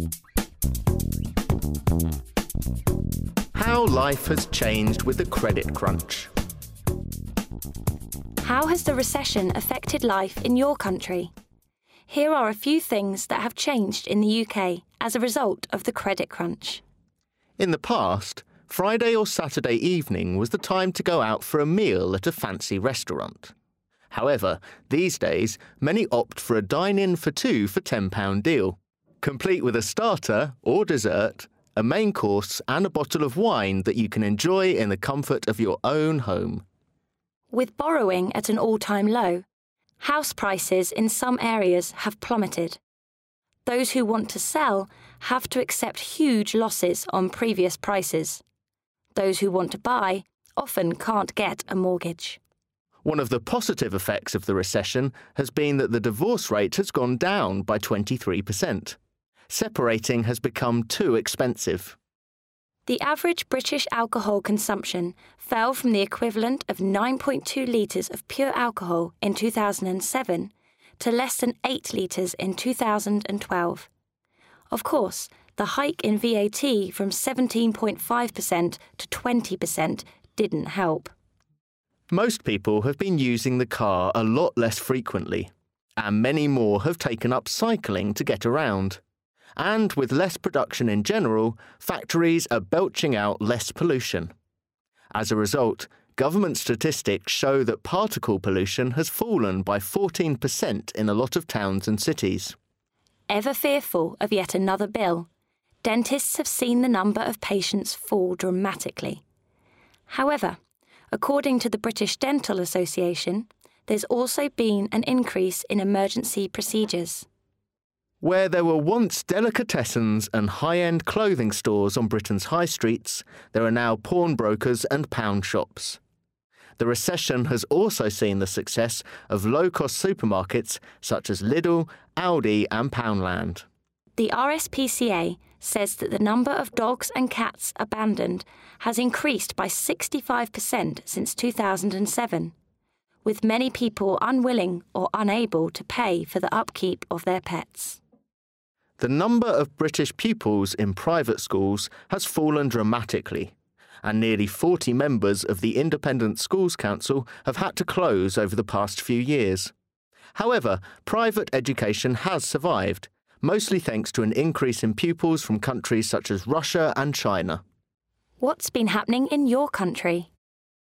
How life has changed with the credit crunch. How has the recession affected life in your country? Here are a few things that have changed in the UK as a result of the credit crunch. In the past, Friday or Saturday evening was the time to go out for a meal at a fancy restaurant. However, these days, many opt for a dine-in for two for £10 deal, complete with a starter or dessert, a main course and a bottle of wine that you can enjoy in the comfort of your own home. With borrowing at an all-time low, house prices in some areas have plummeted. Those who want to sell have to accept huge losses on previous prices. Those who want to buy often can't get a mortgage. One of the positive effects of the recession has been that the divorce rate has gone down by 23%. Separating has become too expensive. The average British alcohol consumption fell from the equivalent of 9.2 litres of pure alcohol in 2007 to less than 8 litres in 2012. Of course, the hike in VAT from 17.5% to 20% didn't help. Most people have been using the car a lot less frequently, and many more have taken up cycling to get around. And with less production in general, factories are belching out less pollution. As a result, government statistics show that particle pollution has fallen by 14% in a lot of towns and cities. Ever fearful of yet another bill, dentists have seen the number of patients fall dramatically. However, according to the British Dental Association, there's also been an increase in emergency procedures. Where there were once delicatessens and high-end clothing stores on Britain's high streets, there are now pawnbrokers and pound shops. The recession has also seen the success of low-cost supermarkets such as Lidl, Aldi and Poundland. The RSPCA says that the number of dogs and cats abandoned has increased by 65% since 2007, with many people unwilling or unable to pay for the upkeep of their pets. The number of British pupils in private schools has fallen dramatically, and nearly 40 members of the Independent Schools Council have had to close over the past few years. However, private education has survived, mostly thanks to an increase in pupils from countries such as Russia and China. What's been happening in your country?